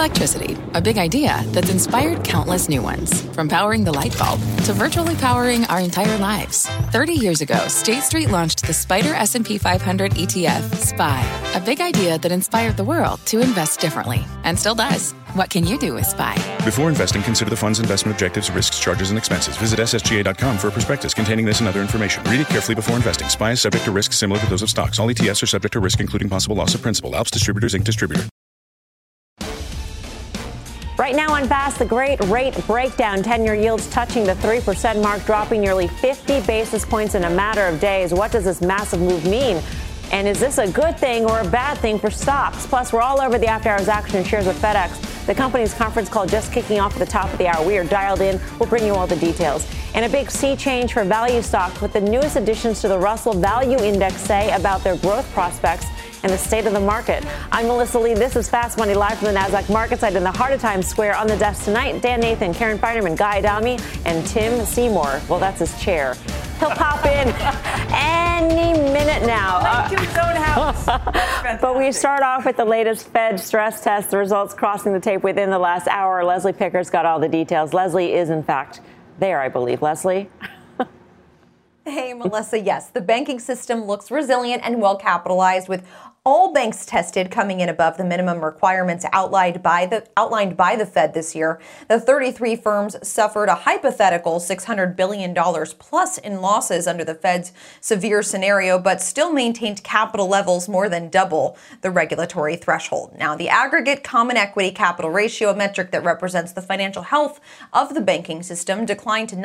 Electricity, a big idea that's inspired countless new ones. From powering the light bulb to virtually powering our entire lives. 30 years ago, State Street launched the SPDR S&P 500 ETF, SPY. A big idea that inspired the world to invest differently. And still does. What can you do with SPY? Before investing, consider the fund's investment objectives, risks, charges, and expenses. Visit ssga.com for a prospectus containing this and other information. Read it carefully before investing. SPY is subject to risks similar to those of stocks. All ETFs are subject to risk, including possible loss of principal. Alps Distributors, Inc. Distributor. Right now on Fast, the great rate breakdown. 10-year yields touching the 3% mark, dropping nearly 50 basis points in a matter of days. What does this massive move mean? And is this a good thing or a bad thing for stocks? Plus, we're all over the after-hours action and shares of FedEx. The company's conference call just kicking off at the top of the hour. We are dialed in. We'll bring you all the details. And a big sea change for value stocks, with the newest additions to the Russell Value Index say about their growth prospects and the state of the market. I'm Melissa Lee. This is Fast Money, live from the NASDAQ market site in the heart of Times Square. On the desk tonight, Dan Nathan, Karen Feinerman, Guy Adami, and Tim Seymour. Well, that's his chair. He'll pop in any minute now. Like his own house. But we start off with the latest Fed stress test, the results crossing the tape within the last hour. Leslie Picker's got all the details. Leslie is, in fact, there, I believe. Leslie? Hey, Melissa, yes, the banking system looks resilient and well capitalized, with all banks tested coming in above the minimum requirements outlined by the Fed this year. The 33 firms suffered a hypothetical $600 billion plus in losses under the Fed's severe scenario, but still maintained capital levels more than double the regulatory threshold. Now, the aggregate common equity capital ratio, a metric that represents the financial health of the banking system, declined to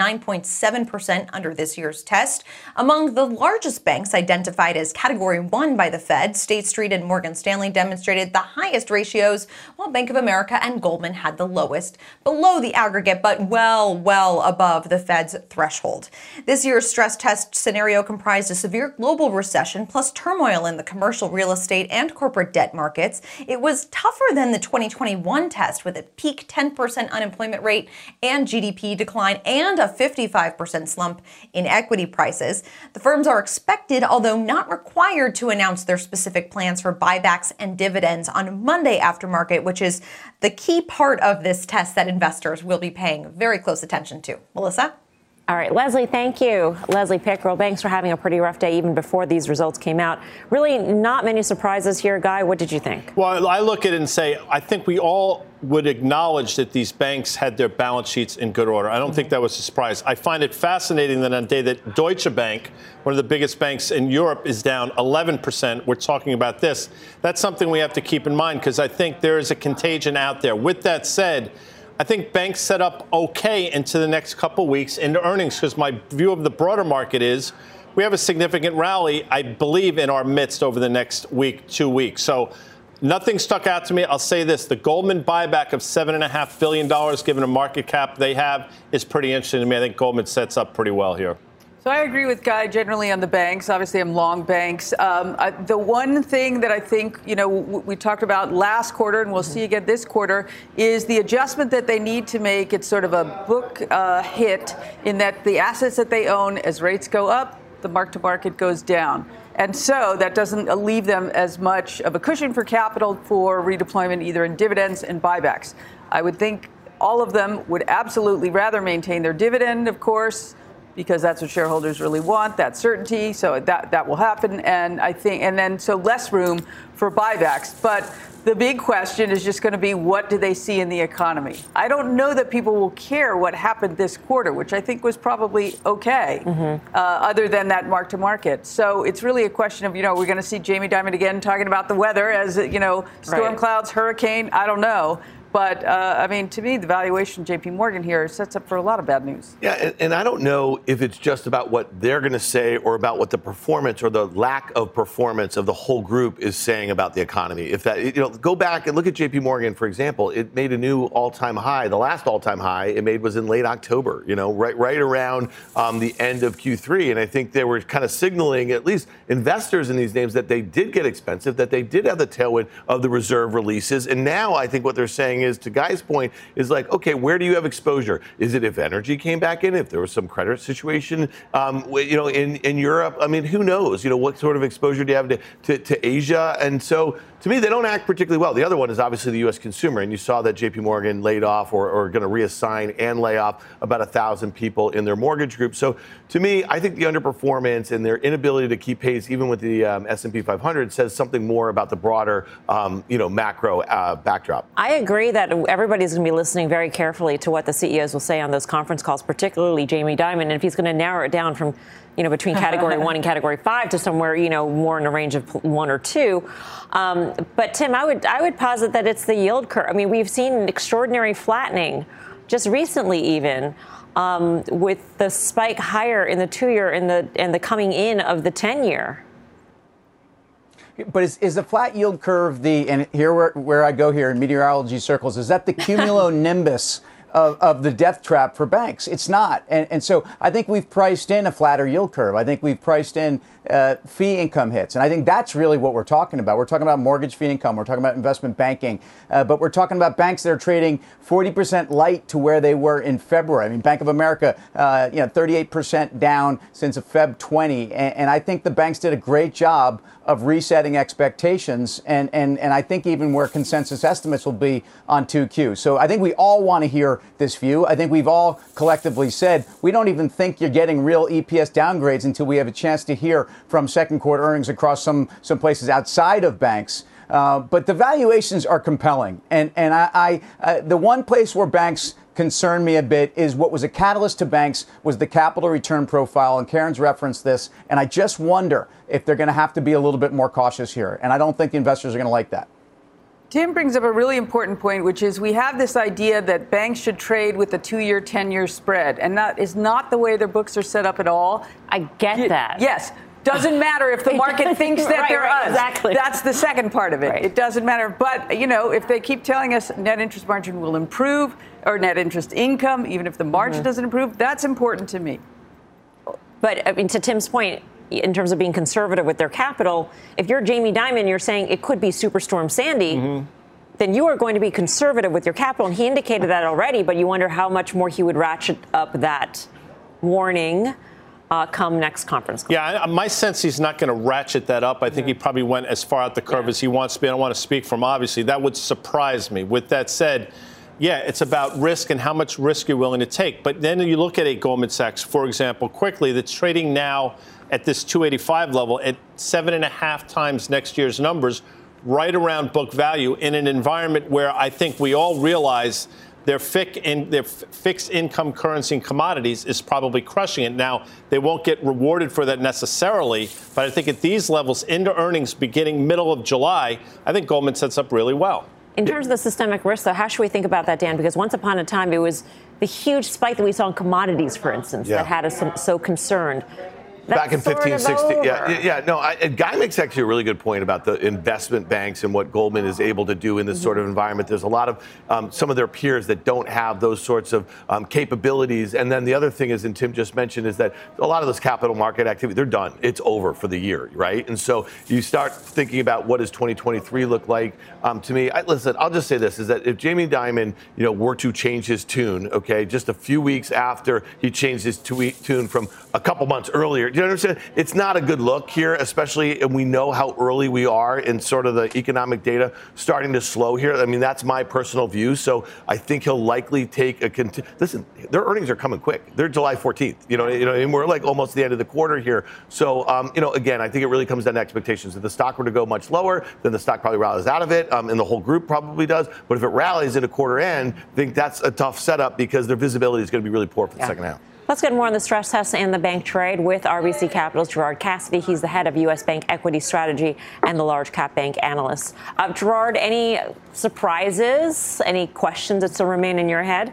9.7% under this year's test. Among the largest banks identified as Category 1 by the Fed, State Street and Morgan Stanley demonstrated the highest ratios, while Bank of America and Goldman had the lowest, below the aggregate, but well above the Fed's threshold. This year's stress test scenario comprised a severe global recession plus turmoil in the commercial real estate and corporate debt markets. It was tougher than the 2021 test, with a peak 10% unemployment rate and GDP decline and a 55% slump in equity prices. The firms are expected, although not required, to announce their specific plans for buybacks and dividends on Monday after market, which is the key part of this test that investors will be paying very close attention to. Melissa? All right, Leslie, thank you. Leslie Pickerel, banks were having a pretty rough day even before these results came out. Really not many surprises here. Guy, what did you think? Well, I look at it and say, I think we all would acknowledge that these banks had their balance sheets in good order. I don't think that was a surprise. I find it fascinating that on a day that Deutsche Bank, one of the biggest banks in Europe, is down 11%. We're talking about this. That's something we have to keep in mind, because I think there is a contagion out there. With that said, I think banks set up okay into the next couple weeks into earnings, because my view of the broader market is we have a significant rally, I believe, in our midst over the next week, 2 weeks. So nothing stuck out to me. I'll say this. The Goldman buyback of $7.5 billion, given a market cap they have, is pretty interesting to me. I think Goldman sets up pretty well here. So I agree with Guy generally on the banks. Obviously, I'm long banks. The one thing that I think, we talked about last quarter and we'll see again this quarter is the adjustment that they need to make. It's sort of a book hit in that the assets that they own, as rates go up, the mark to market goes down. And so that doesn't leave them as much of a cushion for capital for redeployment, either in dividends and buybacks. I would think all of them would absolutely rather maintain their dividend, of course, because that's what shareholders really want, that certainty. So that will happen. And I think, and then so less room for buybacks. But the big question is just going to be, what do they see in the economy? I don't know that people will care what happened this quarter, which I think was probably okay, other than that mark to market. So it's really a question of, we're going to see Jamie Dimon again talking about the weather as, storm clouds, hurricane. I don't know. But, to me, the valuation of J.P. Morgan here sets up for a lot of bad news. Yeah, and I don't know if it's just about what they're going to say or about what the performance or the lack of performance of the whole group is saying about the economy. If that, go back and look at J.P. Morgan, for example. It made a new all-time high. The last all-time high it made was in late October, right around the end of Q3. And I think they were kind of signaling, at least investors in these names, that they did get expensive, that they did have the tailwind of the reserve releases. And now I think what they're saying saying is, to Guy's point, is like, okay, where do you have exposure? Is it if energy came back in, if there was some credit situation, in Europe? I mean, who knows? What sort of exposure do you have to Asia? And so, to me, they don't act particularly well. The other one is obviously the U.S. consumer, and you saw that J.P. Morgan laid off or going to reassign and lay off about 1,000 people in their mortgage group. So, to me, I think the underperformance and their inability to keep pace, even with the S&P 500, says something more about the broader, macro backdrop. I agree that everybody's going to be listening very carefully to what the CEOs will say on those conference calls, particularly Jamie Dimon, and if he's going to narrow it down from between category 1 and category 5 to somewhere, more in a range of 1 or 2. But Tim, I would posit that it's the yield curve. I mean, we've seen an extraordinary flattening just recently, even with the spike higher in the 2-year and the coming in of the 10-year. But is the flat yield curve and here where I go here in meteorology circles, is that the cumulonimbus of the death trap for banks? It's not. And so I think we've priced in a flatter yield curve. I think we've priced in fee income hits. And I think that's really what we're talking about. We're talking about mortgage fee income. We're talking about investment banking. But we're talking about banks that are trading 40% light to where they were in February. I mean, Bank of America, 38% down since Feb 20. And I think the banks did a great job of resetting expectations. And I think even where consensus estimates will be on 2Q. So I think we all want to hear this view. I think we've all collectively said we don't even think you're getting real EPS downgrades until we have a chance to hear from second quarter earnings across some places outside of banks. But the valuations are compelling. And I the one place where banks concern me a bit is what was a catalyst to banks was the capital return profile. And Karen's referenced this. And I just wonder if they're going to have to be a little bit more cautious here. And I don't think investors are going to like that. Tim brings up a really important point, which is we have this idea that banks should trade with a 2-year, 10-year spread. And that is not the way their books are set up at all. I get that. Yes. Doesn't matter if the market thinks that they're us. Exactly. That's the second part of it. Right. It doesn't matter. But, if they keep telling us net interest margin will improve or net interest income, even if the margin doesn't improve, that's important to me. But, I mean, to Tim's point, in terms of being conservative with their capital, if you're Jamie Dimon, you're saying it could be Superstorm Sandy, then you are going to be conservative with your capital. And he indicated that already, but you wonder how much more he would ratchet up that warning come next conference call. Yeah, my sense he's not going to ratchet that up. I think he probably went as far out the curve as he wants to be. I don't want to speak from obviously. That would surprise me. With that said, yeah, it's about risk and how much risk you're willing to take. But then you look at a Goldman Sachs, for example, quickly, that's trading now at this 285 level at 7.5 times next year's numbers, right around book value in an environment where I think we all realize their fixed income currency and commodities is probably crushing it. Now, they won't get rewarded for that necessarily, but I think at these levels into earnings beginning middle of July, I think Goldman sets up really well. In terms of the systemic risk, though, how should we think about that, Dan? Because once upon a time, it was the huge spike that we saw in commodities, for instance, that had us so concerned. Back in 15, 16. Guy makes actually a really good point about the investment banks and what Goldman is able to do in this sort of environment. There's a lot of some of their peers that don't have those sorts of capabilities. And then the other thing is, and Tim just mentioned, is that a lot of this capital market activity, they're done. It's over for the year, right? And so you start thinking about what does 2023 look like. To me, listen, I'll just say this, is that if Jamie Dimon, were to change his tune, okay, just a few weeks after he changed his tune from a couple months earlier, you know what I'm saying? It's not a good look here, especially, and we know how early we are in sort of the economic data starting to slow here. I mean, that's my personal view. So I think he'll likely take listen, their earnings are coming quick. They're July 14th, and we're like almost the end of the quarter here. So, again, I think it really comes down to expectations. If the stock were to go much lower, then the stock probably rallies out of it, and the whole group probably does. But if it rallies at a quarter end, I think that's a tough setup because their visibility is going to be really poor for the second half. Let's get more on the stress tests and the bank trade with RBC Capital's Gerard Cassidy. He's the head of U.S. Bank Equity Strategy and the large cap bank analyst. Gerard, any surprises, any questions that still remain in your head?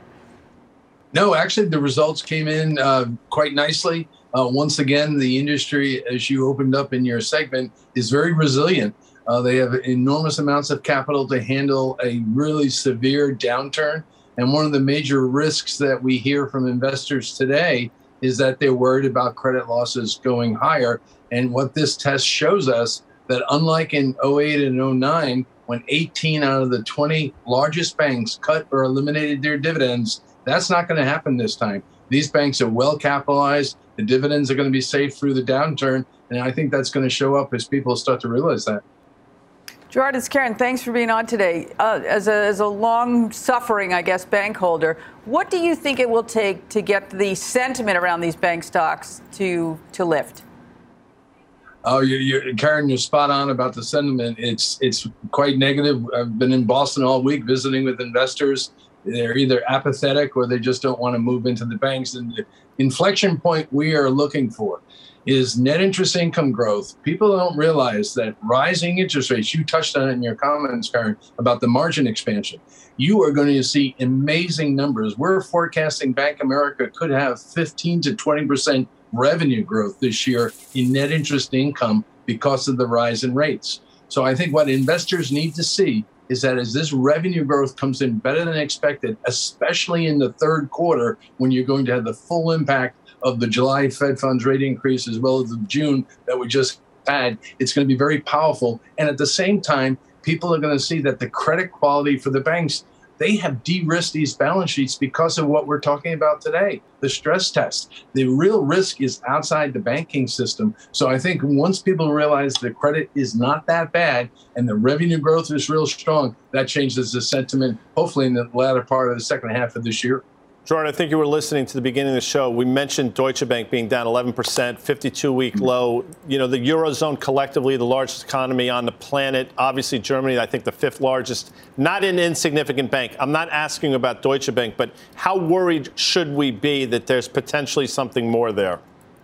No, actually, the results came in quite nicely. Once again, the industry, as you opened up in your segment, is very resilient. They have enormous amounts of capital to handle a really severe downturn. And one of the major risks that we hear from investors today is that they're worried about credit losses going higher. And what this test shows us that unlike in 08 and 09, when 18 out of the 20 largest banks cut or eliminated their dividends, that's not going to happen this time. These banks are well capitalized. The dividends are going to be safe through the downturn. And I think that's going to show up as people start to realize that. Gerard, it's Karen. Thanks for being on today. As a long-suffering, I guess, bank holder, what do you think it will take to get the sentiment around these bank stocks to lift? Oh, Karen, you're spot on about the sentiment. It's quite negative. I've been in Boston all week visiting with investors. They're either apathetic or they just don't want to move into the banks. And the inflection point we are looking for is net interest income growth. People don't realize that rising interest rates, you touched on it in your comments, Karen, about the margin expansion. You are going to see amazing numbers. We're forecasting Bank of America could have 15 to 20% revenue growth this year in net interest income because of the rise in rates. So I think what investors need to see is that as this revenue growth comes in better than expected, especially in the third quarter, when you're going to have the full impact of the July Fed funds rate increase as well as the June that we just had, it's going to be very powerful. And at the same time, people are going to see that the credit quality for the banks, they have de-risked these balance sheets because of what we're talking about today, the stress test. The real risk is outside the banking system. So I think once people realize the credit is not that bad and the revenue growth is real strong, that changes the sentiment, hopefully in the latter part of the second half of this year. Jordan, I think you were listening to the beginning of the show. We mentioned Deutsche Bank being down 11%, 52-week low. You know, the Eurozone collectively, the largest economy on the planet. Obviously, Germany, I think the fifth largest. Not an insignificant bank. I'm not asking about Deutsche Bank, but how worried should we be that there's potentially something more there?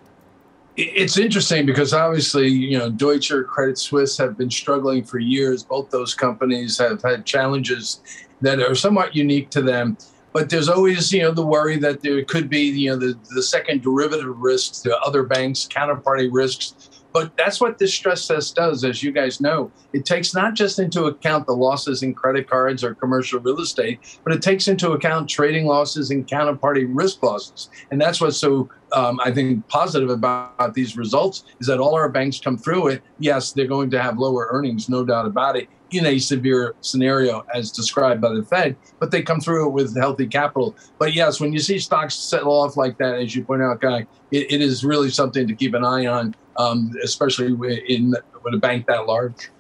It's interesting because obviously, you know, Deutsche or Credit Suisse have been struggling for years. Both those companies have had challenges that are somewhat unique to them. But there's always, you know, the worry that there could be, you know, the second derivative risks to other banks, counterparty risks. But that's what this stress test does, as you guys know. It takes not just into account the losses in credit cards or commercial real estate, but it takes into account trading losses and counterparty risk losses. And that's what's so, I think, positive about these results is that all our banks come through it. Yes, they're going to have lower earnings, no doubt about it, in a severe scenario as described by the Fed, but they come through it with healthy capital. But yes, when you see stocks settle off like that, as you point out, Guy, it is really something to keep an eye on, especially with a bank that large.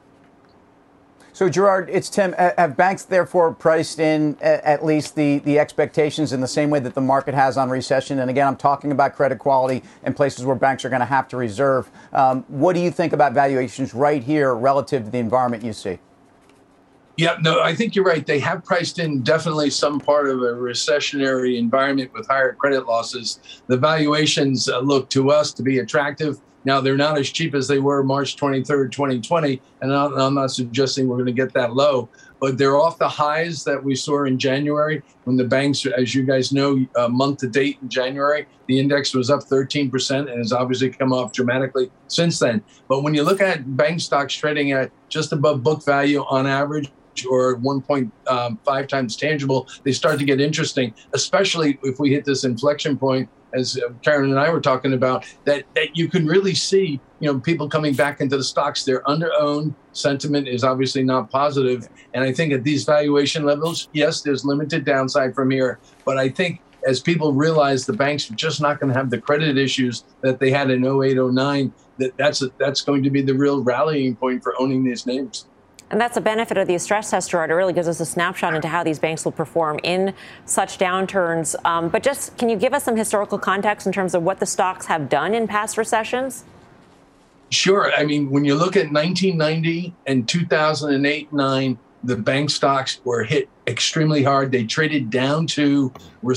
So, Gerard, it's Tim. Have banks therefore priced in at least the expectations in the same way that the market has on recession? And again, I'm talking about credit quality and places where banks are going to have to reserve. What do you think about valuations right here relative to the environment you see? Yeah, no, I think you're right. They have priced in definitely some part of a recessionary environment with higher credit losses. The valuations look to us to be attractive. Now, they're not as cheap as they were March 23rd, 2020, and I'm not suggesting we're going to get that low, but they're off the highs that we saw in January when the banks, as you guys know, month to date in January, the index was up 13% and has obviously come off dramatically since then. But when you look at bank stocks trading at just above book value on average, or 1.5 times tangible, they start to get interesting, especially if we hit this inflection point, as Karen and I were talking about, that you can really see, you know, people coming back into the stocks. They're under-owned. Sentiment is obviously not positive. And I think at these valuation levels, yes, there's limited downside from here. But I think as people realize the banks are just not going to have the credit issues that they had in 08, 09, that's going to be the real rallying point for owning these names. And that's a benefit of the stress test, Gerard. It really gives us a snapshot into how these banks will perform in such downturns. But just can you give us some historical context in terms of what the stocks have done in past recessions? Sure. I mean, when you look at 1990 and 2008-9, the bank stocks were hit extremely hard. They traded down to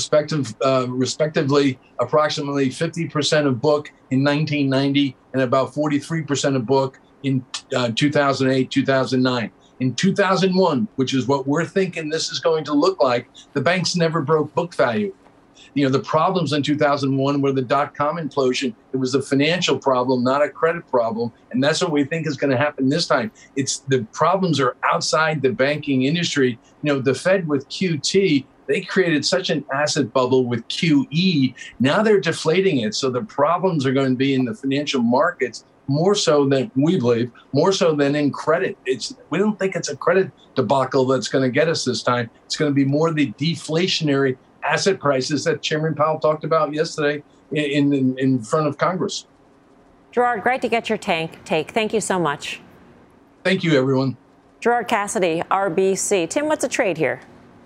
respectively approximately 50% of book in 1990 and about 43% of book in 2008, 2009. In 2001, which is what we're thinking this is going to look like, the banks never broke book value. You know, the problems in 2001 were the dot-com implosion. It was a financial problem, not a credit problem. And that's what we think is going to happen this time. It's the problems are outside the banking industry. You know, the Fed with QT, they created such an asset bubble with QE. Now they're deflating it. So the problems are going to be in the financial markets more so than we believe, more so than in credit. We don't think it's a credit debacle that's going to get us this time. It's going to be more the deflationary asset prices that Chairman Powell talked about yesterday in front of Congress. Gerard, great to get your take. Thank you so much. Thank you, everyone. Gerard Cassidy, RBC. Tim, what's a trade here?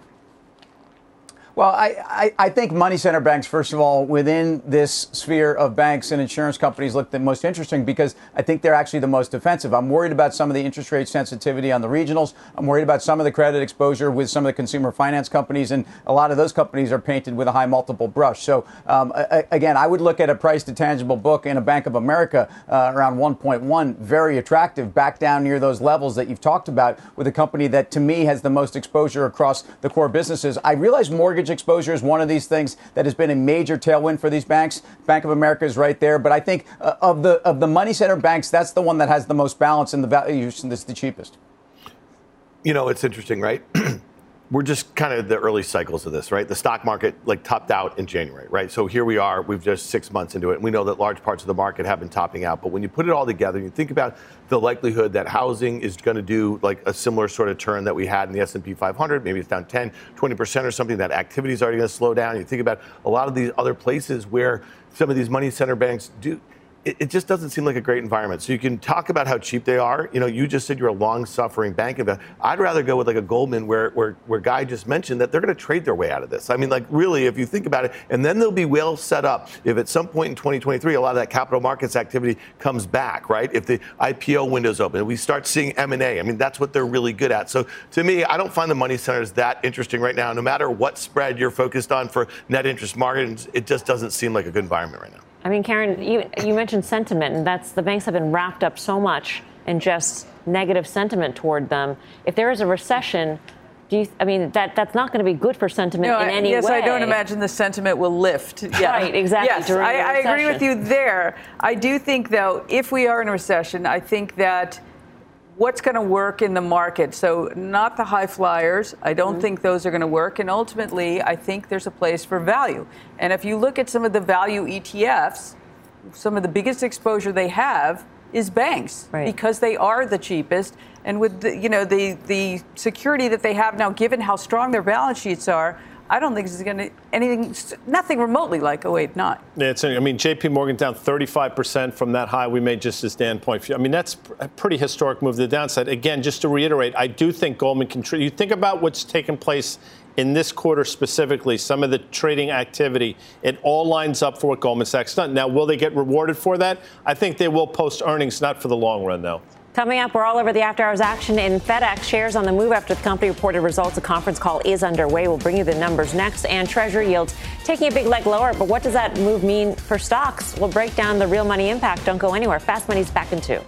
Well, I think money center banks, first of all, within this sphere of banks and insurance companies look the most interesting because I think they're actually the most defensive. I'm worried about some of the interest rate sensitivity on the regionals. I'm worried about some of the credit exposure with some of the consumer finance companies, and a lot of those companies are painted with a high multiple brush. So, again, I would look at a price to tangible book in a Bank of America around 1.1, very attractive, back down near those levels that you've talked about with a company that, to me, has the most exposure across the core businesses. I realize mortgage exposure is one of these things that has been a major tailwind for these banks. Bank of America is right there, but I think of the money center banks, that's the one that has the most balance in the valuation. That's the cheapest. You know, it's interesting, right? We're just kind of the early cycles of this, right? The stock market topped out in January, right? So here we are, we've just 6 months into it, and we know that large parts of the market have been topping out. But when you put it all together, you think about the likelihood that housing is going to do a similar sort of turn that we had in the S&P 500, maybe it's down 10, 20% or something, that activity is already going to slow down. You think about a lot of these other places where some of these money center banks do. It just doesn't seem like a great environment. So you can talk about how cheap they are. You know, you just said you're a long-suffering bank. I'd rather go with a Goldman where Guy just mentioned that they're going to trade their way out of this. I mean, really, if you think about it, and then they'll be well set up if at some point in 2023 a lot of that capital markets activity comes back, right? If the IPO window's open and we start seeing M&A, I mean, that's what they're really good at. So to me, I don't find the money centers that interesting right now. No matter what spread you're focused on for net interest margins, it just doesn't seem like a good environment right now. I mean, Karen, you mentioned sentiment, and that's the banks have been wrapped up so much in just negative sentiment toward them. If there is a recession, that's not going to be good for sentiment in any way. Yes, I don't imagine the sentiment will lift. Yeah. Right, exactly. Yes, I agree with you there. I do think, though, if we are in a recession, I think that what's going to work in the market. So not the high flyers. I don't think those are going to work. And ultimately, I think there's a place for value. And if you look at some of the value ETFs, some of the biggest exposure they have is banks, right, because they are the cheapest. And with the security that they have now, given how strong their balance sheets are, I don't think this is going to nothing remotely like 08-09. Yeah, JP Morgan down 35% from that high we made just as Dan point. I mean, that's a pretty historic move to the downside. Again, just to reiterate, I do think Goldman can. You think about what's taken place in this quarter specifically, some of the trading activity, it all lines up for what Goldman Sachs done. Now, will they get rewarded for that? I think they will post earnings, not for the long run, though. Coming up, we're all over the after-hours action in FedEx. Shares on the move after the company reported results. A conference call is underway. We'll bring you the numbers next. And Treasury yields taking a big leg lower. But what does that move mean for stocks? We'll break down the real money impact. Don't go anywhere. Fast Money's back in 2.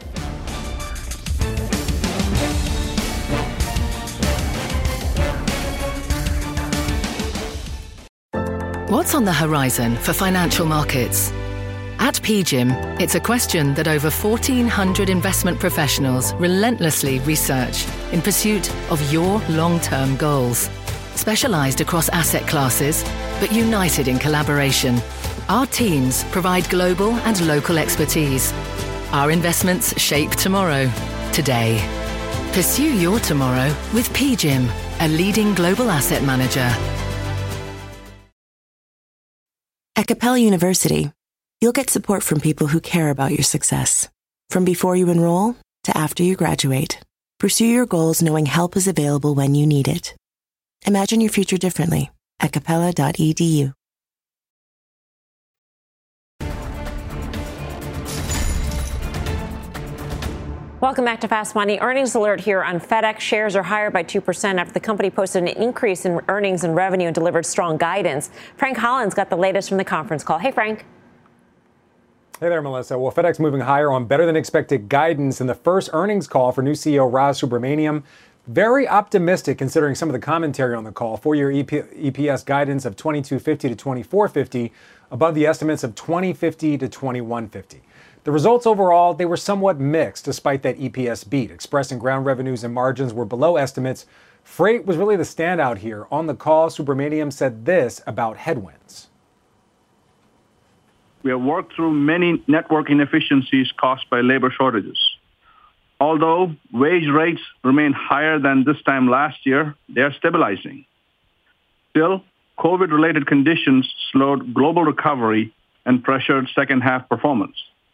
What's on the horizon for financial markets? At PGIM, it's a question that over 1,400 investment professionals relentlessly research in pursuit of your long-term goals. Specialized across asset classes, but united in collaboration, our teams provide global and local expertise. Our investments shape tomorrow, today. Pursue your tomorrow with PGIM, a leading global asset manager. At Capella University, you'll get support from people who care about your success. From before you enroll to after you graduate, pursue your goals knowing help is available when you need it. Imagine your future differently at capella.edu. Welcome back to Fast Money. Earnings alert here on FedEx. Shares are higher by 2% after the company posted an increase in earnings and revenue and delivered strong guidance. Frank Hollins got the latest from the conference call. Hey, Frank. Hey there, Melissa. Well, FedEx moving higher on better than expected guidance in the first earnings call for new CEO Raj Subramaniam. Very optimistic considering some of the commentary on the call. 4-year EPS guidance of $22.50 to $24.50 above the estimates of $20.50 to $21.50. The results overall, they were somewhat mixed despite that EPS beat. Express and ground revenues and margins were below estimates. Freight was really the standout here. On the call, Subramaniam said this about headwinds. we have worked through many network inefficiencies caused by labor shortages. Although wage rates remain higher than this time last year, they are stabilizing. Still, COVID-related conditions slowed global recovery and pressured second-half performance.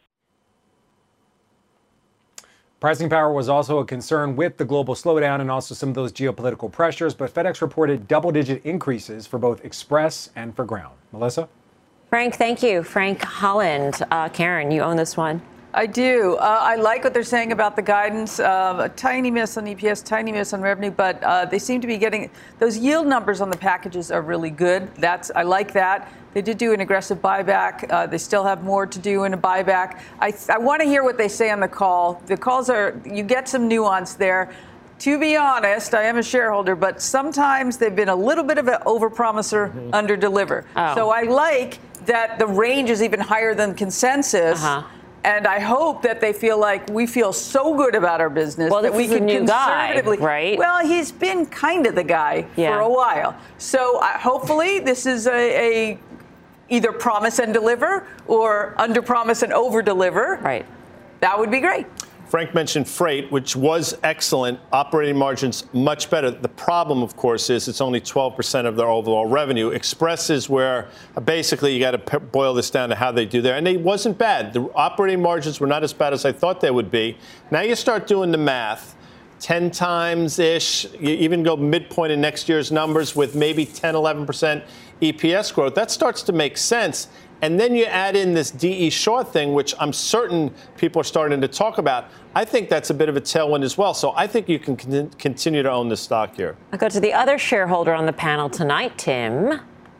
Pricing power was also a concern with the global slowdown and also some of those geopolitical pressures, but FedEx reported double-digit increases for both Express and for Ground. Melissa? Frank, thank you. Frank Holland. Karen, you own this one. I do. I like what they're saying about the guidance. A tiny miss on EPS, tiny miss on revenue, but they seem to be getting those yield numbers on the packages are really good. I like that. They did do an aggressive buyback. They still have more to do in a buyback. I want to hear what they say on the call. The calls you get some nuance there. To be honest, I am a shareholder, but sometimes they've been a little bit of an overpromiser, under-deliver. Oh. So I like that the range is even higher than consensus. Uh-huh. And I hope that they feel like we feel so good about our business that we can conservatively. Guy, right? Well, he's been kind of the guy for a while. So hopefully this is a either promise and deliver or under promise and over deliver. Right. That would be great. Frank mentioned freight, which was excellent. Operating margins much better. The problem, of course, is it's only 12% of their overall revenue. Express is where basically you got to boil this down to how they do there. And it wasn't bad. The operating margins were not as bad as I thought they would be. Now you start doing the math. 10 times-ish, you even go midpoint in next year's numbers with maybe 10, 11% EPS growth. That starts to make sense. And then you add in this DE Shaw thing, which I'm certain people are starting to talk about. I think that's a bit of a tailwind as well. So I think you can continue to own this stock here. I'll go to the other shareholder on the panel tonight, Tim.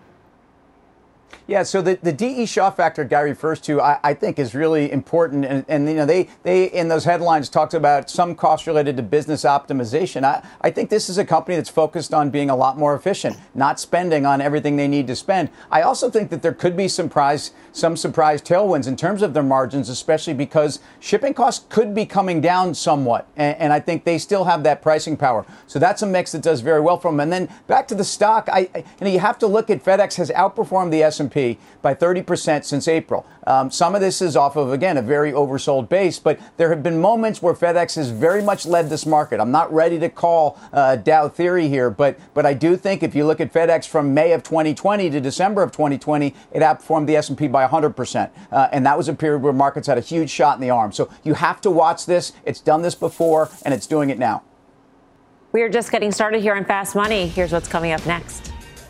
Yeah, so the DE Shaw factor Gary refers to, I think, is really important. And you know, they in those headlines talked about some costs related to business optimization. I think this is a company that's focused on being a lot more efficient, not spending on everything they need to spend. I also think that there could be some surprise tailwinds in terms of their margins, especially because shipping costs could be coming down somewhat. And I think they still have that pricing power. So that's a mix that does very well for them. And then back to the stock, you have to look at FedEx has outperformed the S&P by 30% since April. Some of this is off of, again, a very oversold base, but there have been moments where FedEx has very much led this market. I'm not ready to call Dow theory here, but I do think if you look at FedEx from May of 2020 to December of 2020, it outperformed the S&P by 100%. And that was a period where markets had a huge shot in the arm. So you have to watch this. It's done this before, and it's doing it now. We are just getting started here on Fast Money. Here's what's coming up next.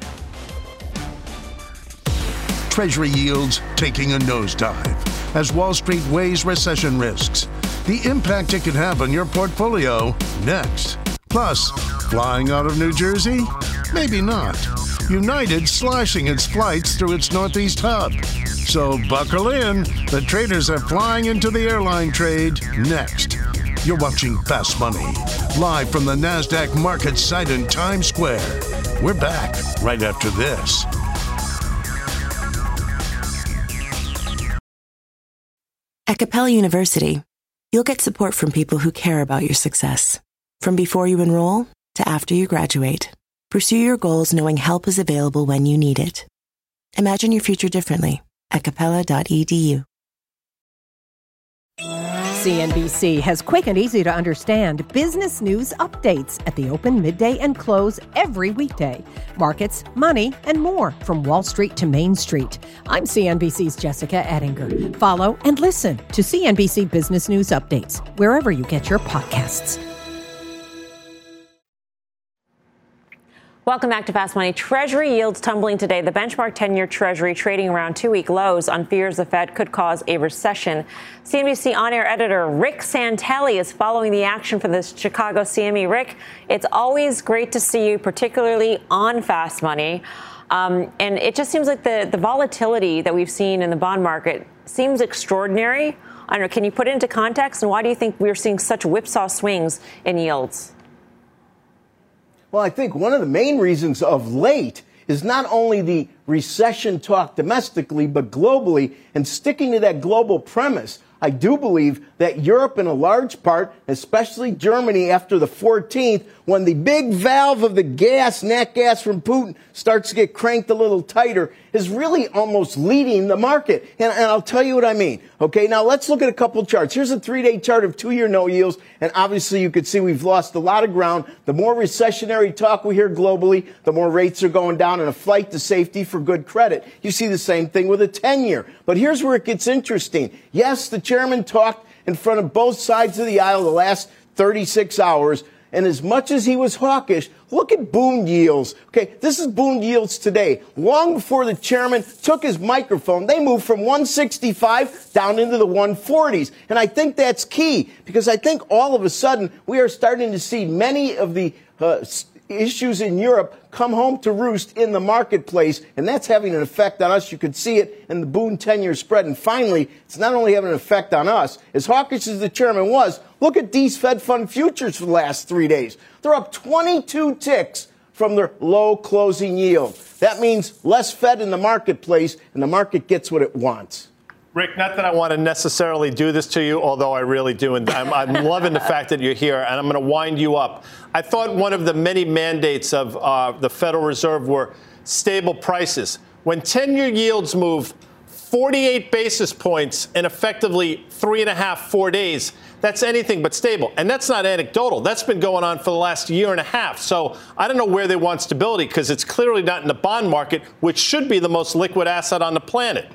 Treasury yields taking a nosedive as Wall Street weighs recession risks. The impact it could have on your portfolio next. Plus, flying out of New Jersey? Maybe not. United slashing its flights through its Northeast hub. So buckle in. The traders are flying into the airline trade next. You're watching Fast Money, live from the NASDAQ market site in Times Square. We're back right after this. At Capella University, you'll get support from people who care about your success. From before you enroll to after you graduate, pursue your goals knowing help is available when you need it. Imagine your future differently at capella.edu. CNBC has quick and easy to understand business news updates at the open, midday, and close every weekday. Markets, money, and more from Wall Street to Main Street. I'm CNBC's Jessica Ettinger. Follow and listen to CNBC Business News Updates wherever you get your podcasts. Welcome back to Fast Money. Treasury yields tumbling today. The benchmark 10-year Treasury trading around 2-week lows on fears the Fed could cause a recession. CNBC on-air editor Rick Santelli is following the action for the Chicago CME. Rick, it's always great to see you, particularly on Fast Money. And it just seems like the volatility that we've seen in the bond market seems extraordinary. I don't know, can you put it into context? And why do you think we're seeing such whipsaw swings in yields? Well, I think one of the main reasons of late is not only the recession talk domestically, but globally. And sticking to that global premise, I do believe that Europe, in a large part, especially Germany after the 14th, when the big valve of the gas, nat gas from Putin, starts to get cranked a little tighter, is really almost leading the market. And I'll tell you what I mean. Okay, now let's look at a couple charts. Here's a 3-day chart of 2-year note yields. And obviously you could see we've lost a lot of ground. The more recessionary talk we hear globally, the more rates are going down and a flight to safety for good credit. You see the same thing with a 10-year. But here's where it gets interesting. Yes, the chairman talked in front of both sides of the aisle the last 36 hours. And as much as he was hawkish, look at Bund yields. Okay, this is Bund yields today. Long before the chairman took his microphone, they moved from 165 down into the 140s. And I think that's key because I think all of a sudden we are starting to see many of the issues in Europe come home to roost in the marketplace, and that's having an effect on us. You could see it in the Bund 10-year spread. And finally, it's not only having an effect on us, as hawkish as the chairman was, look at these Fed fund futures for the last 3 days. They're up 22 ticks from their low closing yield. That means less Fed in the marketplace, and the market gets what it wants. Rick, not that I want to necessarily do this to you, although I really do. And I'm loving the fact that you're here, and I'm going to wind you up. I thought one of the many mandates of the Federal Reserve were stable prices. When 10-year yields move 48 basis points in effectively 3.5, 4 days, that's anything but stable. And that's not anecdotal. That's been going on for the last year and a half. So I don't know where they want stability because it's clearly not in the bond market, which should be the most liquid asset on the planet.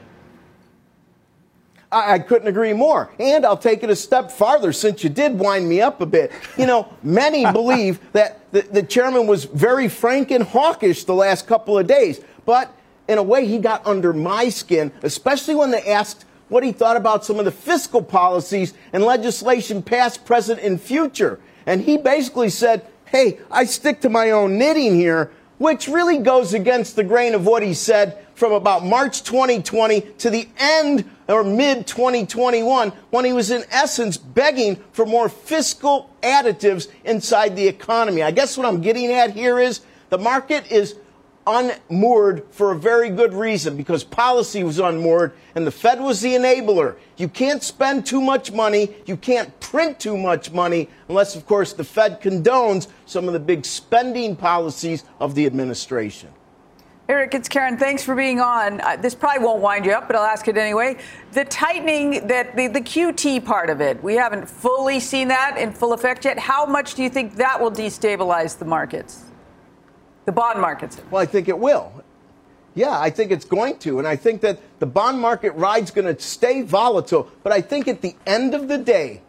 I couldn't agree more. And I'll take it a step farther since you did wind me up a bit. You know, many believe that the chairman was very frank and hawkish the last couple of days. But in a way, he got under my skin, especially when they asked what he thought about some of the fiscal policies and legislation past, present, and future. And he basically said, hey, I stick to my own knitting here, which really goes against the grain of what he said from about March 2020 to the end or mid-2021 when he was in essence begging for more fiscal additives inside the economy. I guess what I'm getting at here is the market is unmoored for a very good reason because policy was unmoored and the Fed was the enabler. You can't spend too much money. You can't print too much money unless, of course, the Fed condones some of the big spending policies of the administration. Eric, it's Karen. Thanks for being on. This probably won't wind you up, but I'll ask it anyway. The tightening, that the QT part of it, we haven't fully seen that in full effect yet. How much do you think that will destabilize the markets, the bond markets? Well, I think it will. Yeah, I think it's going to. And I think that the bond market ride's going to stay volatile. But I think at the end of the day,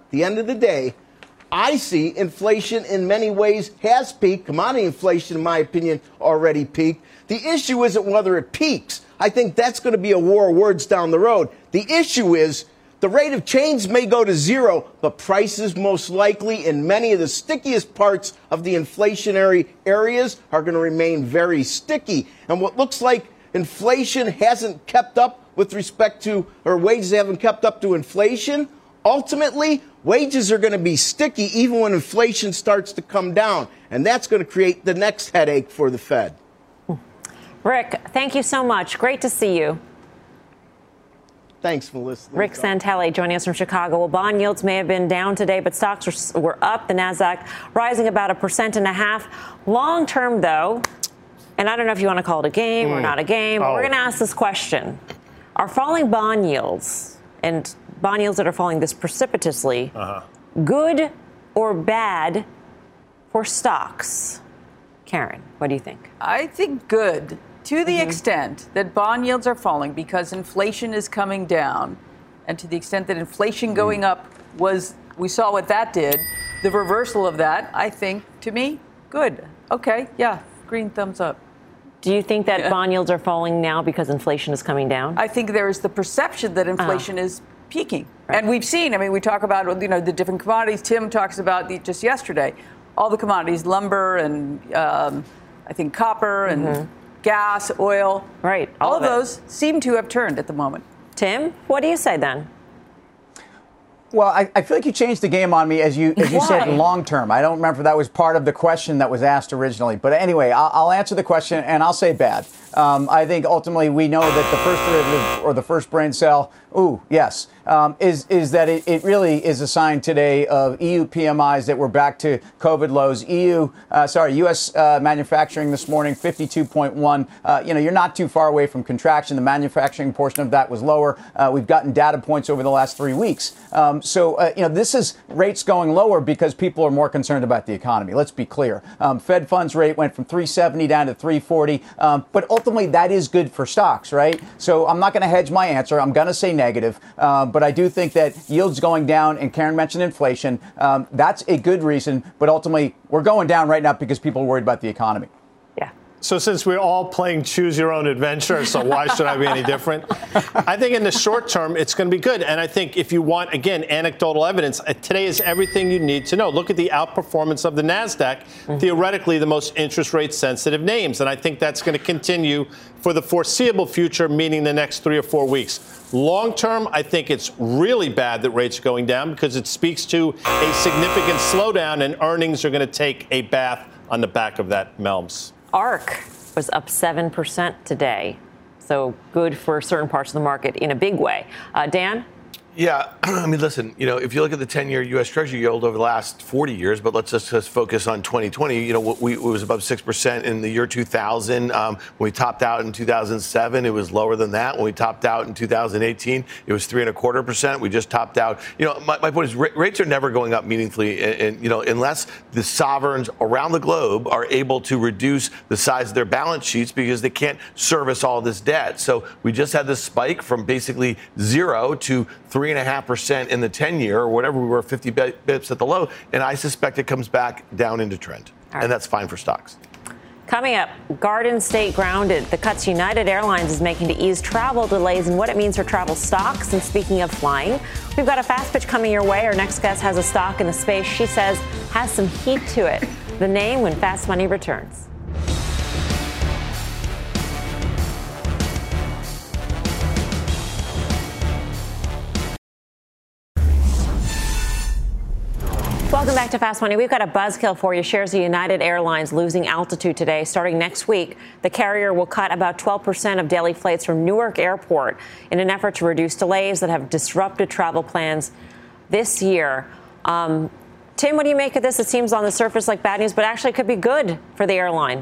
I see inflation in many ways has peaked. Commodity inflation, in my opinion, already peaked. The issue isn't whether it peaks. I think that's going to be a war of words down the road. The issue is the rate of change may go to zero, but prices most likely in many of the stickiest parts of the inflationary areas are going to remain very sticky. And what looks like inflation hasn't kept up with respect to, or wages haven't kept up to inflation, ultimately, wages are going to be sticky even when inflation starts to come down. And that's going to create the next headache for the Fed. Rick, thank you so much. Great to see you. Thanks, Melissa. Rick Santelli joining us from Chicago. Well, bond yields may have been down today, but stocks were up. The Nasdaq rising about 1.5%. Long term, though, and I don't know if you want to call it a game or not a game, we're going to ask this question. Are falling bond yields and bond yields that are falling this precipitously good or bad for stocks? Karen, what do you think? I think good. To the extent that bond yields are falling because inflation is coming down, and to the extent that inflation going up we saw what that did, the reversal of that, I think, to me, good. Okay, yeah, green thumbs up. Do you think that bond yields are falling now because inflation is coming down? I think there is the perception that inflation is peaking. Right. And we've seen, we talk about, the different commodities. Tim talks about just yesterday, all the commodities, lumber and I think copper and gas, oil. Right. All of those seem to have turned at the moment. Tim, what do you say then? Well, I feel like you changed the game on me as you said long term. I don't remember if that was part of the question that was asked originally. But anyway, I'll answer the question and I'll say bad. I think ultimately we know that the first derivative or the first brain cell, is that it really is a sign today of EU PMIs that we're back to COVID lows. U.S. manufacturing this morning, 52.1. You're not too far away from contraction. The manufacturing portion of that was lower. We've gotten data points over the last 3 weeks. This is rates going lower because people are more concerned about the economy. Let's be clear. Fed funds rate went from 370 down to 340. But ultimately, that is good for stocks, right? So I'm not going to hedge my answer. I'm going to say negative. But I do think that yields going down, and Karen mentioned inflation. That's a good reason. But ultimately, we're going down right now because people are worried about the economy. So since we're all playing choose your own adventure, so why should I be any different? I think in the short term, it's going to be good. And I think if you want, again, anecdotal evidence, today is everything you need to know. Look at the outperformance of the NASDAQ, theoretically the most interest rate sensitive names. And I think that's going to continue for the foreseeable future, meaning the next 3 or 4 weeks. Long term, I think it's really bad that rates are going down because it speaks to a significant slowdown and earnings are going to take a bath on the back of that, Melms. ARK was up 7% today. So good for certain parts of the market in a big way. Dan? Yeah, I mean, listen, if you look at the 10-year U.S. Treasury yield over the last 40 years, but let's just focus on 2020, it was above 6% in the year 2000. When we topped out in 2007, it was lower than that. When we topped out in 2018, it was 3.25%. We just topped out. My point is rates are never going up meaningfully, and unless the sovereigns around the globe are able to reduce the size of their balance sheets because they can't service all this debt. So we just had this spike from basically 0 to 3.5% in the 10-year, or whatever we were, 50 bips at the low, and I suspect it comes back down into trend, and that's fine for stocks. Coming up, Garden State grounded. The cuts United Airlines is making to ease travel delays and what it means for travel stocks. And speaking of flying, we've got a fast pitch coming your way. Our next guest has a stock in the space she says has some heat to it. The name when Fast Money returns. Welcome back to Fast Money. We've got a buzzkill for you. Shares of United Airlines losing altitude today. Starting next week, the carrier will cut about 12% of daily flights from Newark Airport in an effort to reduce delays that have disrupted travel plans this year. Tim, what do you make of this? It seems on the surface like bad news, but actually could be good for the airline.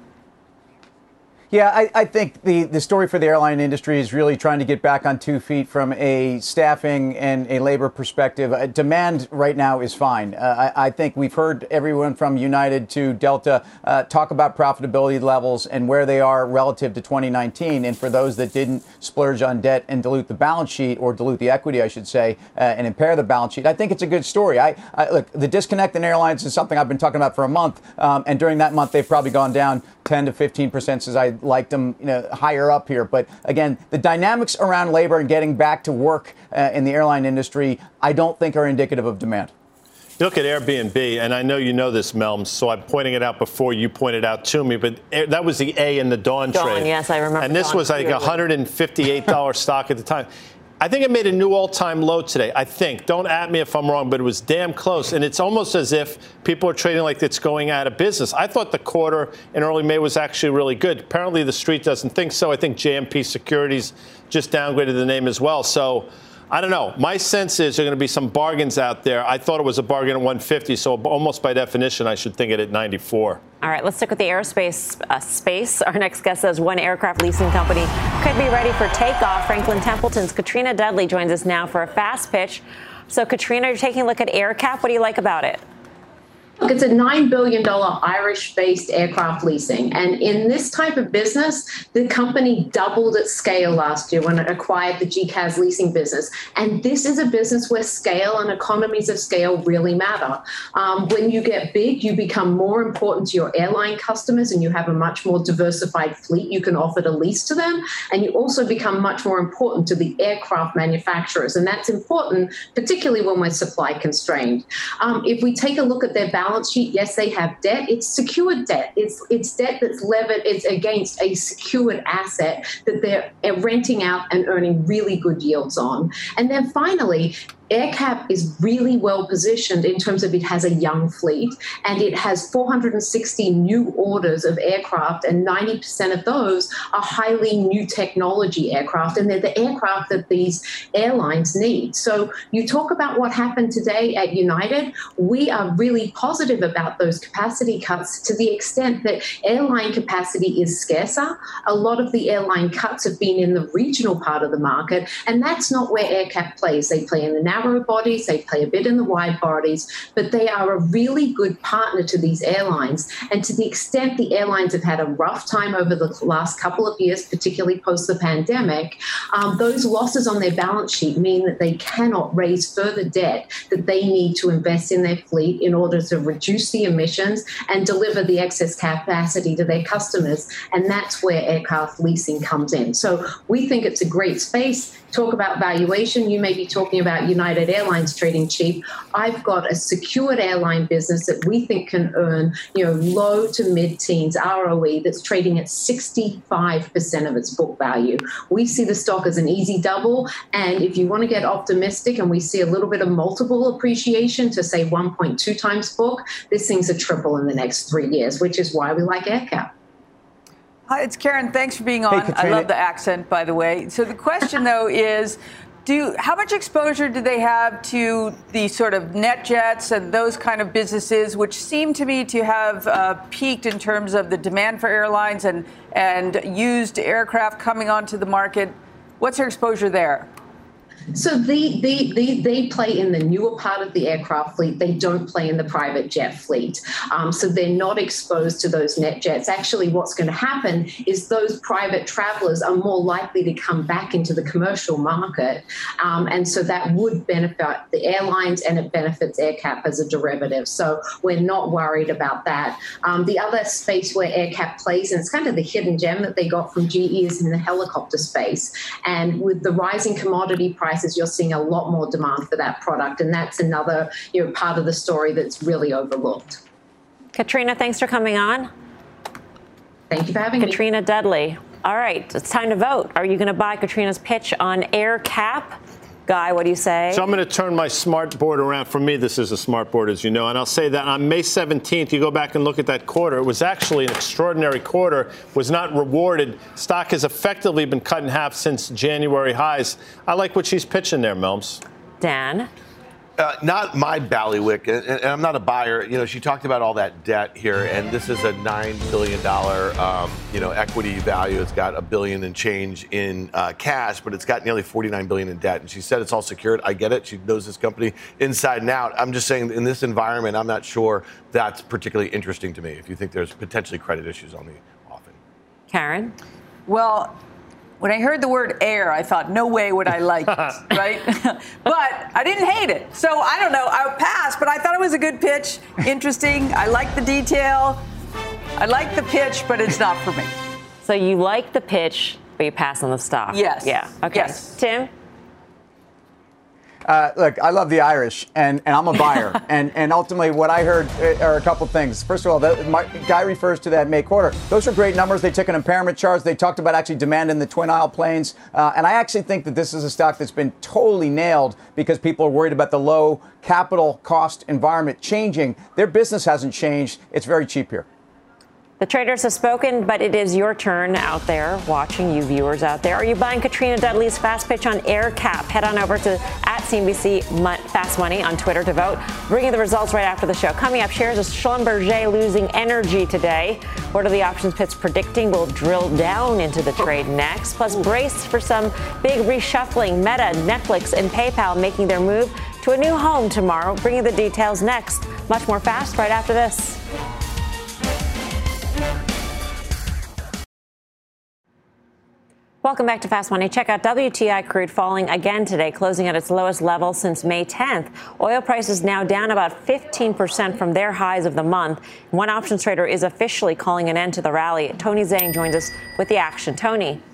Yeah, I think the story for the airline industry is really trying to get back on 2 feet from a staffing and a labor perspective. Demand right now is fine. I think we've heard everyone from United to Delta talk about profitability levels and where they are relative to 2019. And for those that didn't splurge on debt and dilute the balance sheet, or dilute the equity, I should say, and impair the balance sheet, I think it's a good story. Look, the disconnect in airlines is something I've been talking about for a month. And during that month, they've probably gone down 10 to 15% since I liked them higher up here. But again, the dynamics around labor and getting back to work in the airline industry, I don't think are indicative of demand. You look at Airbnb, and I know you know this, Melms, so I'm pointing it out before you pointed out to me, but that was the A in the Dawn trade. Yes, I remember. And this was like a $158 stock at the time. I think it made a new all-time low today. I think. Don't at me if I'm wrong, but it was damn close. And it's almost as if people are trading like it's going out of business. I thought the quarter in early May was actually really good. Apparently, the street doesn't think so. I think JMP Securities just downgraded the name as well. So I don't know. My sense is there are going to be some bargains out there. I thought it was a bargain at 150, so almost by definition, I should think it at 94. All right, let's stick with the aerospace space. Our next guest says one aircraft leasing company could be ready for takeoff. Franklin Templeton's Katrina Dudley joins us now for a fast pitch. So, Katrina, you're taking a look at AerCap. What do you like about it? Look, it's a $9 billion Irish-based aircraft leasing. And in this type of business, the company doubled its scale last year when it acquired the GECAS leasing business. And this is a business where scale and economies of scale really matter. When you get big, you become more important to your airline customers and you have a much more diversified fleet you can offer to lease to them. And you also become much more important to the aircraft manufacturers. And that's important, particularly when we're supply constrained. If we take a look at their balance sheet, yes, they have debt. It's secured debt. It's debt that's levered. It's against a secured asset that they're renting out and earning really good yields on. And then finally, AerCap is really well positioned in terms of it has a young fleet and it has 460 new orders of aircraft, and 90% of those are highly new technology aircraft, and they're the aircraft that these airlines need. So you talk about what happened today at United. We are really positive about those capacity cuts to the extent that airline capacity is scarcer. A lot of the airline cuts have been in the regional part of the market, and that's not where AerCap plays. They play in the narrow bodies, they play a bit in the wide bodies, but they are a really good partner to these airlines. And to the extent the airlines have had a rough time over the last couple of years, particularly post the pandemic, those losses on their balance sheet mean that they cannot raise further debt that they need to invest in their fleet in order to reduce the emissions and deliver the excess capacity to their customers. And that's where aircraft leasing comes in. So we think it's a great space. Talk about valuation. You may be talking about United Airlines trading cheap. I've got a secured airline business that we think can earn, low to mid-teens ROE that's trading at 65% of its book value. We see the stock as an easy double. And if you want to get optimistic and we see a little bit of multiple appreciation to say 1.2 times book, this thing's a triple in the next 3 years, which is why we like AerCap. Hi, it's Karen. Thanks for being on. Hey, I love the accent, by the way. So the question, though, is how much exposure do they have to the sort of NetJets and those kind of businesses, which seem to me to have peaked in terms of the demand for airlines and used aircraft coming onto the market? What's their exposure there? So they play in the newer part of the aircraft fleet. They don't play in the private jet fleet. So they're not exposed to those net jets. Actually, what's going to happen is those private travelers are more likely to come back into the commercial market. And so that would benefit the airlines, and it benefits AerCap as a derivative. So we're not worried about that. The other space where AerCap plays, and it's kind of the hidden gem that they got from GE, is in the helicopter space. And with the rising commodity prices, you're seeing a lot more demand for that product. And that's another part of the story that's really overlooked. Katrina, thanks for coming on. Thank you for having me. Katrina Dudley. All right, it's time to vote. Are you going to buy Katrina's pitch on AerCap? Guy, what do you say? So I'm going to turn my smart board around. For me, this is a smart board, as you know. And I'll say that on May 17th, you go back and look at that quarter. It was actually an extraordinary quarter, was not rewarded. Stock has effectively been cut in half since January highs. I like what she's pitching there, Melms. Dan? Not my ballywick, and I'm not a buyer. She talked about all that debt here, and this is a $9 billion, equity value. It's got $1 billion and change in cash, but it's got nearly $49 billion in debt. And she said it's all secured. I get it. She knows this company inside and out. I'm just saying, in this environment, I'm not sure that's particularly interesting to me. If you think there's potentially credit issues on the offing. Karen? Well, when I heard the word air, I thought, no way would I like it, right? But I didn't hate it. So I don't know. I passed, but I thought it was a good pitch. Interesting. I like the detail. I like the pitch, but it's not for me. So you like the pitch, but you pass on the stock? Yes. Yeah. Okay. Yes. Tim? Look, I love the Irish, and I'm a buyer. and ultimately, what I heard are a couple things. First of all, Guy refers to that May quarter. Those are great numbers. They took an impairment charge. They talked about actually demand in the twin aisle planes. And I actually think that this is a stock that's been totally nailed because people are worried about the low capital cost environment changing. Their business hasn't changed. It's very cheap here. The traders have spoken, but it is your turn out there watching, you viewers out there. Are you buying Katrina Dudley's fast pitch on AerCap? Head on over to @CNBC Fast Money on Twitter to vote. Bringing the results right after the show. Coming up, shares of Schlumberger losing energy today. What are the options pits predicting? We'll drill down into the trade next. Plus, brace for some big reshuffling. Meta, Netflix, and PayPal making their move to a new home tomorrow. Bringing the details next. Much more fast right after this. Welcome back to Fast Money. Check out WTI crude falling again today, closing at its lowest level since May 10th. Oil prices now down about 15% from their highs of the month. One options trader is officially calling an end to the rally. Tony Zhang joins us with the action. Tony.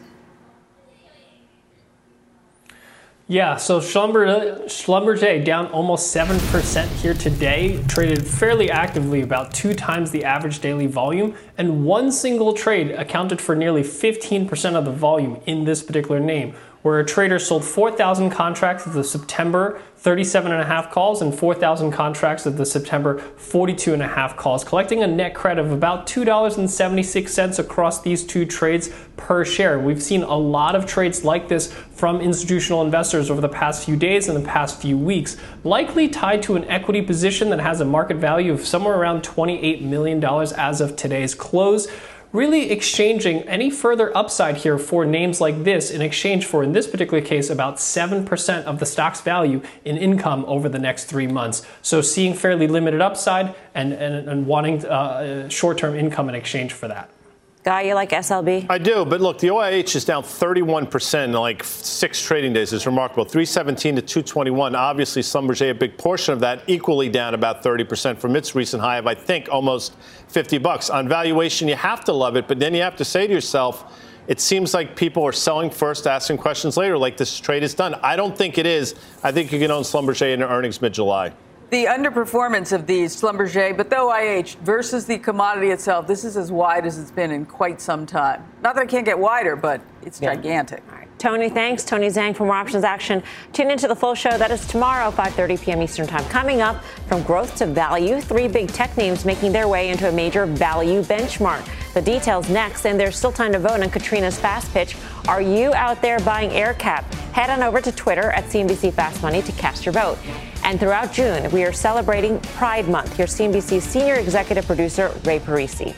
Yeah, so Schlumberger down almost 7% here today, traded fairly actively, about 2 times the average daily volume, and one single trade accounted for nearly 15% of the volume in this particular name, where a trader sold 4,000 contracts of the September 37.5 calls and 4,000 contracts of the September 42.5 calls, collecting a net credit of about $2.76 across these two trades per share. We've seen a lot of trades like this from institutional investors over the past few days and the past few weeks, likely tied to an equity position that has a market value of somewhere around $28 million as of today's close. Really exchanging any further upside here for names like this in exchange for, in this particular case, about 7% of the stock's value in income over the next 3 months. So seeing fairly limited upside and wanting short-term income in exchange for that. Guy, you like SLB? I do, but look, the OIH is down 31% in like 6 trading days. It's remarkable. 317 to 221. Obviously, Schlumberger, a big portion of that, equally down about 30% from its recent high of, I think, almost $50. On valuation, you have to love it, but then you have to say to yourself, it seems like people are selling first, asking questions later, like this trade is done. I don't think it is. I think you can own Schlumberger in their earnings mid-July. The underperformance of these Schlumberger, but the OIH versus the commodity itself, this is as wide as it's been in quite some time. Not that it can't get wider, but it's gigantic. All right. Tony, thanks. Tony Zhang for more options action. Tune into the full show. That is tomorrow, 5:30 p.m. Eastern Time. Coming up, from growth to value, 3 big tech names making their way into a major value benchmark. The details next, and there's still time to vote on Katrina's fast pitch. Are you out there buying AerCap? Head on over to Twitter at CNBC Fast Money to cast your vote. And throughout June, we are celebrating Pride Month. Here's CNBC's senior executive producer, Ray Parisi.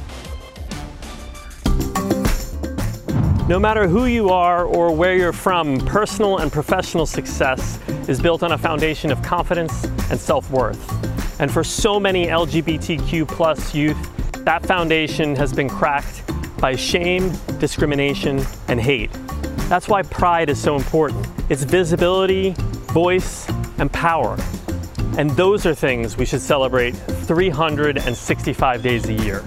No matter who you are or where you're from, personal and professional success is built on a foundation of confidence and self-worth. And for so many LGBTQ plus youth, that foundation has been cracked by shame, discrimination, and hate. That's why Pride is so important. It's visibility, voice, and power. And those are things we should celebrate 365 days a year.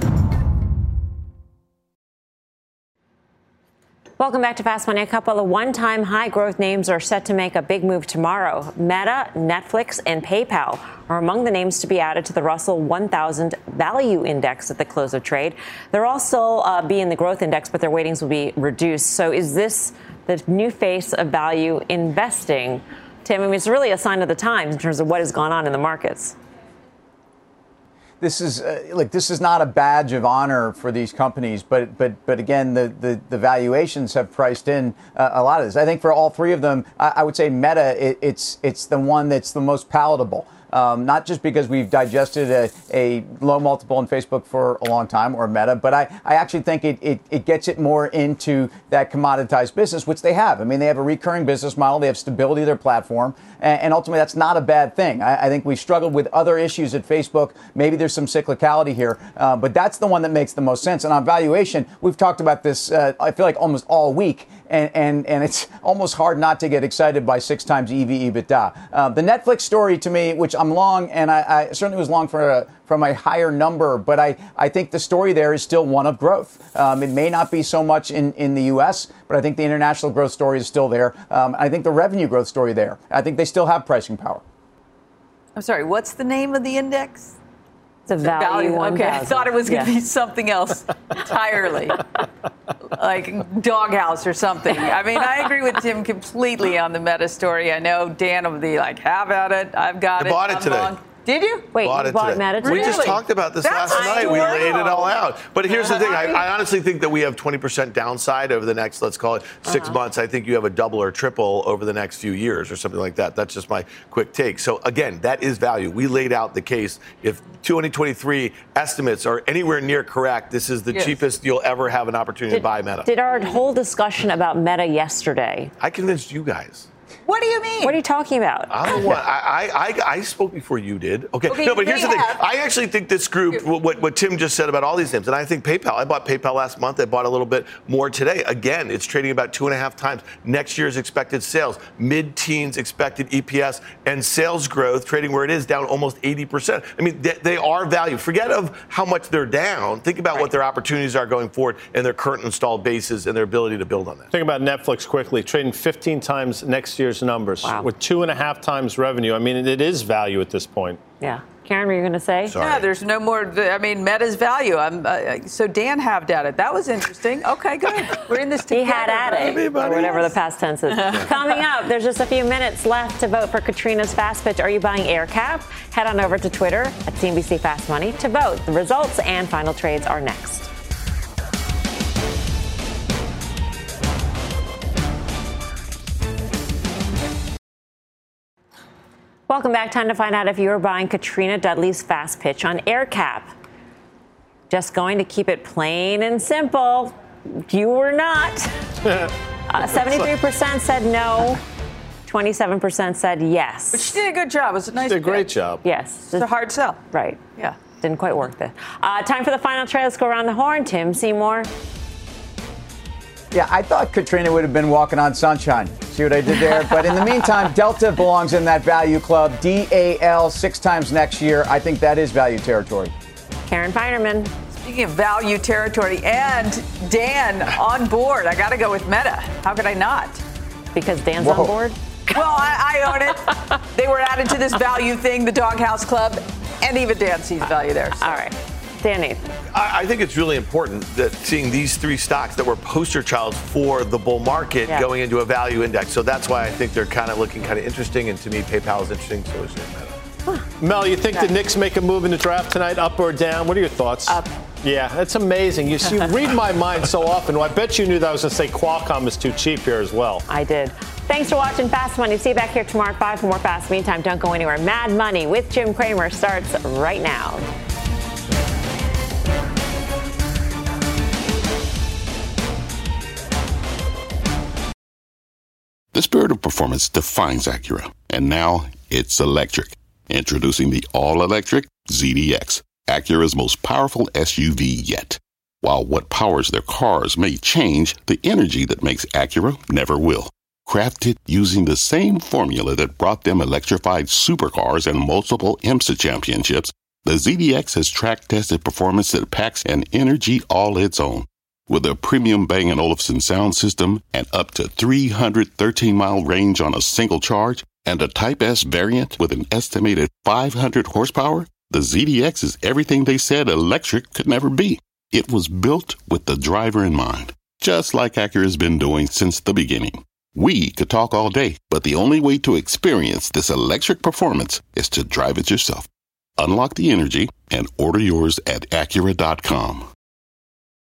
Welcome back to Fast Money. A couple of one-time high-growth names are set to make a big move tomorrow. Meta, Netflix, and PayPal are among the names to be added to the Russell 1000 Value Index at the close of trade. They'll also be in the Growth Index, but their weightings will be reduced. So is this the new face of value investing? Tim, I mean, it's really a sign of the times in terms of what has gone on in the markets. This is not a badge of honor for these companies, but again, the valuations have priced in a lot of this. I think for all 3 of them, I would say Meta, it's the one that's the most palatable. Not just because we've digested a low multiple in Facebook for a long time, or Meta, but I actually think it gets it more into that commoditized business, which they have. I mean, they have a recurring business model. They have stability of their platform. And ultimately, that's not a bad thing. I think we struggled with other issues at Facebook. Maybe there's some cyclicality here, but that's the one that makes the most sense. And on valuation, we've talked about this, I feel like almost all week. And it's almost hard not to get excited by 6 times EV/EBITDA. The Netflix story to me, which I'm long, and I certainly was long from a higher number, but I think the story there is still one of growth. It may not be so much in the U.S., but I think the international growth story is still there. I think the revenue growth story there. I think they still have pricing power. I'm sorry, what's the name of the index? The value 1000. Okay, I thought it was going to be something else entirely, like Doghouse or something. I mean, I agree with Tim completely on the Meta story. I know Dan will be like, have at it. I've got it. I bought it today. Long. Did you? Wait, you bought Meta today? We just talked about this last night. We laid it all out. But here's the thing. I honestly think that we have 20% downside over the next, let's call it 6 months. I think you have a double or triple over the next few years or something like that. That's just my quick take. So, again, that is value. We laid out the case. If 2023 estimates are anywhere near correct, this is the cheapest you'll ever have an opportunity to buy Meta. Did our whole discussion about Meta yesterday? I convinced you guys. What do you mean? What are you talking about? I spoke before you did. Okay. No, but here's the thing. I actually think this group, what Tim just said about all these names, and I think PayPal, I bought PayPal last month. I bought a little bit more today. Again, it's trading about 2.5 times next year's expected sales, mid-teens expected EPS, and sales growth trading where it is down almost 80%. I mean, they are value. Forget of how much they're down. Think about what their opportunities are going forward and their current installed bases and their ability to build on that. Think about Netflix quickly, trading 15 times next year's numbers with 2.5 times revenue. I mean, it is value at this point. Yeah. Karen, were you going to say? Yeah, there's no more. I mean, Meta's value. So Dan halved at it. That was interesting. Okay, good. We're in this together. He had at it, or whatever the past tense is. Coming up, there's just a few minutes left to vote for Katrina's Fast Pitch. Are you buying AirCap? Head on over to Twitter at CNBC Fast Money to vote. The results and final trades are next. Welcome back. Time to find out if you are buying Katrina Dudley's Fast Pitch on AirCap. Just going to keep it plain and simple. You were not. 73% said no. 27% said yes. But she did a good job. It was a nice. She did a great job. Yes. It's a hard sell. Right. Yeah. Didn't quite work there. Time for the final trade. Let's go around the horn. Tim Seymour. Yeah, I thought Katrina would have been walking on sunshine. See what I did there? But in the meantime, Delta belongs in that value club. DAL 6 times next year. I think that is value territory. Karen Finerman. Speaking of value territory and Dan on board, I got to go with Meta. How could I not? Because Dan's on board? Well, I own it. They were added to this value thing, the Doghouse Club, and even Dan sees value there. So. All right. Danny. I think it's really important that seeing these 3 stocks that were poster childs for the bull market going into a value index. So that's why I think they're kind of looking kind of interesting. And to me, PayPal is interesting. So is Meta. Mel, you think the Knicks make a move in the draft tonight, up or down? What are your thoughts? Up. Yeah, that's amazing. You read my mind so often. Well, I bet you knew that I was going to say Qualcomm is too cheap here as well. I did. Thanks for watching Fast Money. See you back here tomorrow at 5 for more Fast. Meantime, don't go anywhere. Mad Money with Jim Cramer starts right now. The spirit of performance defines Acura, and now it's electric. Introducing the all-electric ZDX, Acura's most powerful SUV yet. While what powers their cars may change, the energy that makes Acura never will. Crafted using the same formula that brought them electrified supercars and multiple IMSA championships, the ZDX has track-tested performance that packs an energy all its own. With a premium Bang & Olufsen sound system and up to 313-mile range on a single charge, and a Type S variant with an estimated 500 horsepower, the ZDX is everything they said electric could never be. It was built with the driver in mind, just like Acura's been doing since the beginning. We could talk all day, but the only way to experience this electric performance is to drive it yourself. Unlock the energy and order yours at Acura.com.